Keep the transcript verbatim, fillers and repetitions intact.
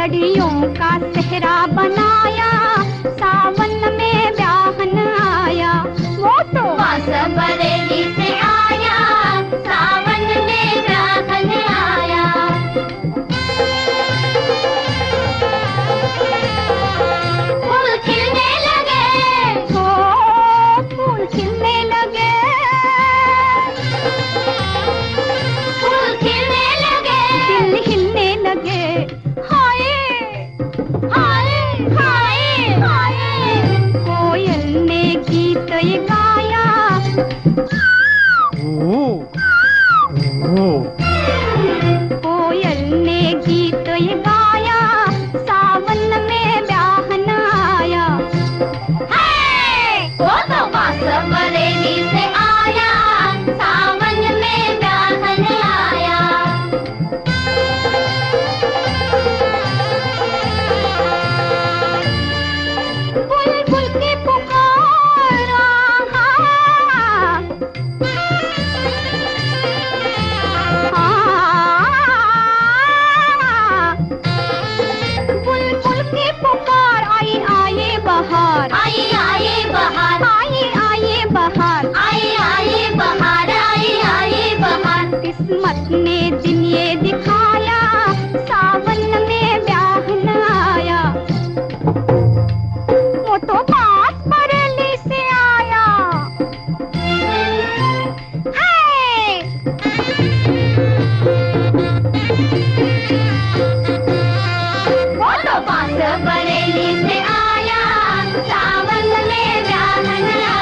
लड़ियों का सेहरा बनाया, सावन में ब्याहन आया। वो तो बांस बरेली से आया, सावन में ब्याहन आया। फूल खिलने लगे, हो फूल खिलने लगे, फूल खिलने लगे, दिल हिलने लगे। हाय हाय हाय हाय। कोयल ने गीत ये गाया, कोयल ने गीत ये गाया, सावन में ब्याहन आया। है वो तो बांस बरेली से आया, सावन में ब्याहन आया। बुलबुल की पुकार, आहा, आहा, बुलबुल की पुकार, आई आए बहार, आई आई बहार, आई आए बहार। आई आई बहार, आई आई बहार। किस्मत ने दिन ये दिखाया, सावन में ब्याहन आया। वो तो बांस बरेली से आया। है वो तो बांस बरेली से आया, सावन में ब्याहन आया।